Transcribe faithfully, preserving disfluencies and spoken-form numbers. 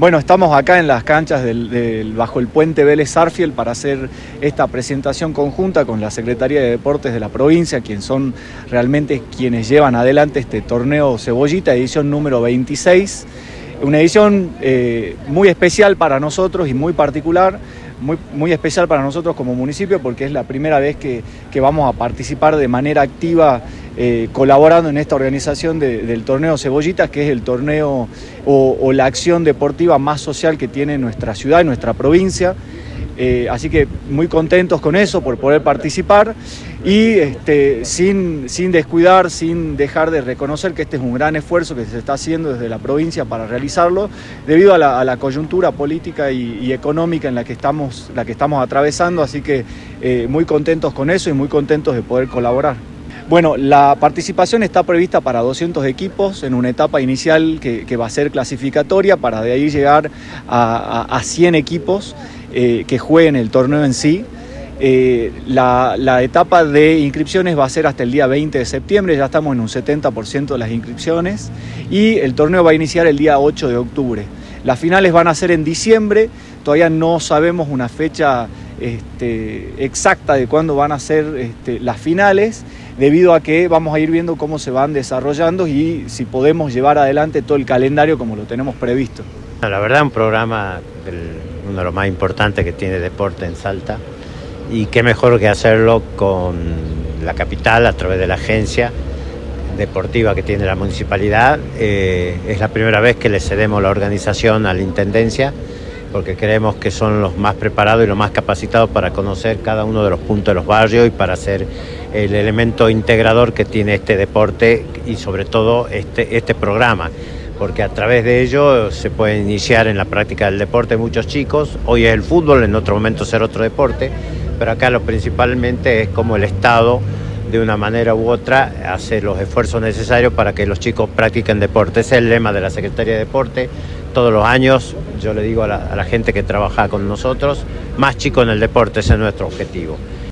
Bueno, estamos acá en las canchas del, del, bajo el puente Vélez Sarsfield para hacer esta presentación conjunta con la Secretaría de Deportes de la provincia, quienes son realmente quienes llevan adelante este torneo Cebollita, edición número veintiséis. Una edición eh, muy especial para nosotros y muy particular, muy, muy especial para nosotros como municipio porque es la primera vez que, que vamos a participar de manera activa eh, colaborando en esta organización de, del torneo Cebollita, que es el torneo o, o la acción deportiva más social que tiene nuestra ciudad y nuestra provincia. Eh, así que muy contentos con eso, por poder participar y este, sin, sin descuidar, sin dejar de reconocer que este es un gran esfuerzo que se está haciendo desde la provincia para realizarlo, debido a la, a la coyuntura política y, y económica en la que estamos, la que estamos atravesando, así que eh, muy contentos con eso y muy contentos de poder colaborar. Bueno, la participación está prevista para doscientos equipos en una etapa inicial que, que va a ser clasificatoria para de ahí llegar a, a, a cien equipos eh, que jueguen el torneo en sí. Eh, la, la etapa de inscripciones va a ser hasta el día veinte de septiembre, ya estamos en un setenta por ciento de las inscripciones y el torneo va a iniciar el día ocho de octubre. Las finales van a ser en diciembre, todavía no sabemos una fecha este, exacta de cuándo van a ser este, las finales, debido a que vamos a ir viendo cómo se van desarrollando y si podemos llevar adelante todo el calendario como lo tenemos previsto. La verdad, un programa, del, uno de los más importantes que tiene deporte en Salta, y qué mejor que hacerlo con la capital a través de la agencia deportiva que tiene la municipalidad. Eh, es la primera vez que le cedemos la organización a la Intendencia, porque creemos que son los más preparados y los más capacitados para conocer cada uno de los puntos de los barrios y para ser el elemento integrador que tiene este deporte y sobre todo este, este programa, porque a través de ello se puede iniciar en la práctica del deporte muchos chicos. Hoy es el fútbol, en otro momento será otro deporte, pero acá lo principalmente es como el Estado, de una manera u otra, hace los esfuerzos necesarios para que los chicos practiquen deporte. Ese es el lema de la Secretaría de Deporte. Todos los años yo le digo a la, a la gente que trabaja con nosotros, más chicos en el deporte, ese es nuestro objetivo.